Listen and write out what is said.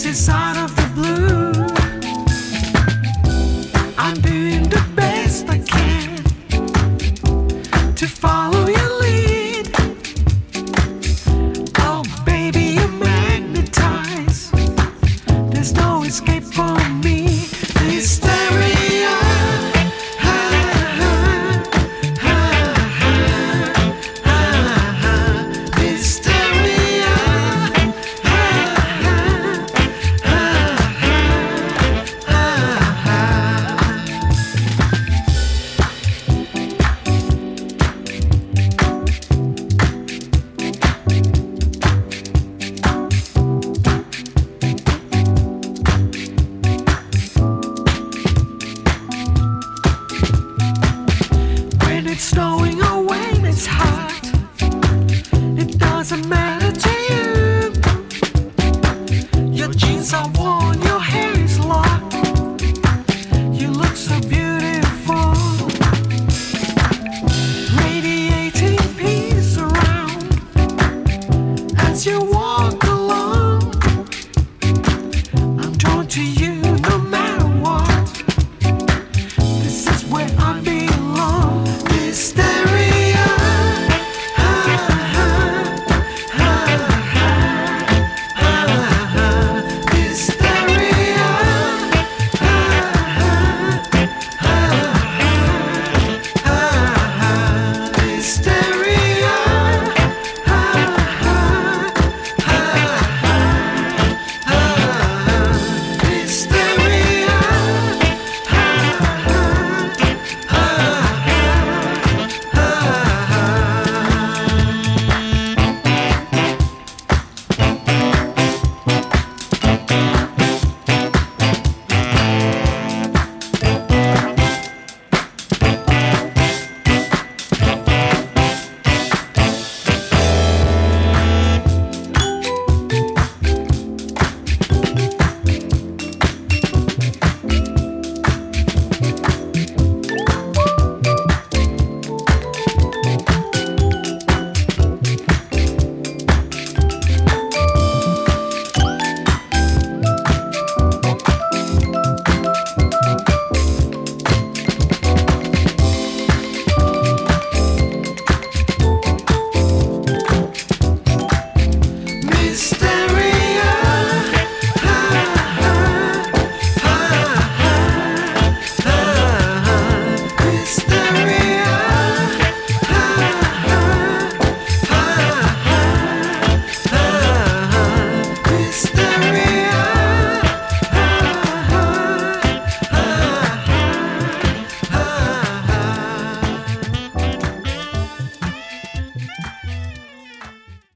is out of the blue. I'm doing the best I can to follow your lead. Oh baby, you're magnetized. There's no escape for me. Hysteria. It's snowing or when it's hot, it doesn't matter to you. Your jeans are warm.